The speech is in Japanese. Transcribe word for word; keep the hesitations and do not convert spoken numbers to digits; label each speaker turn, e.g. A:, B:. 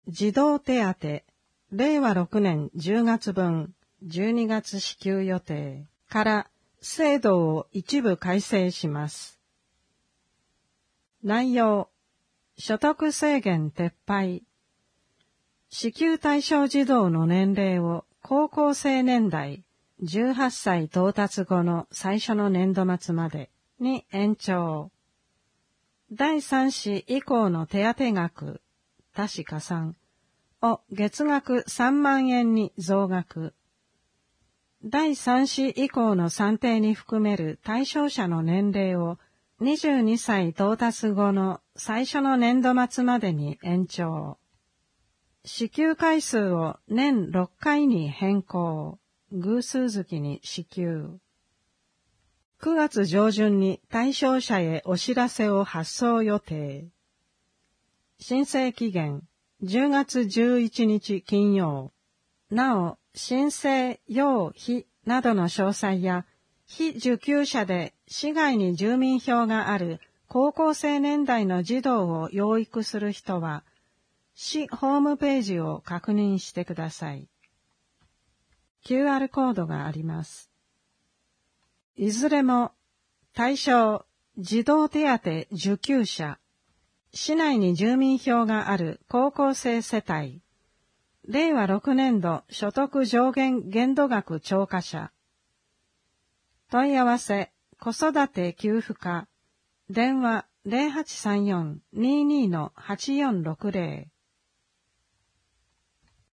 A: 児童手当、れいわろくねんじゅうがつぶん、じゅうにがつ支給予定から制度を一部改正します。内容、所得制限撤廃。支給対象児童の年齢を高校生年代、じゅうはっさい到達後の最初の年度末までに延長。だいさん子以降の手当額、多子加算を月額さんまんえんに増額。だいさん子以降の算定に含める対象者の年齢をにじゅうにさい到達後の最初の年度末までに延長。支給回数を年ろっかいに変更。偶数月に支給。くがつ上旬に対象者へお知らせを発送予定。申請期限じゅうがつじゅういちにち金曜。なお、申請、要否などの詳細や、非受給者で市外に住民票がある高校生年代の児童を養育する人は、市ホームページを確認してください。キューアール コードがあります。いずれも対象児童手当受給者、市内に住民票がある高校生世帯、れいわろくねんど所得上限限度額超過者、問い合わせ子育て給付課、電話 ゼロはちさんよん にーにー はちよんろくゼロ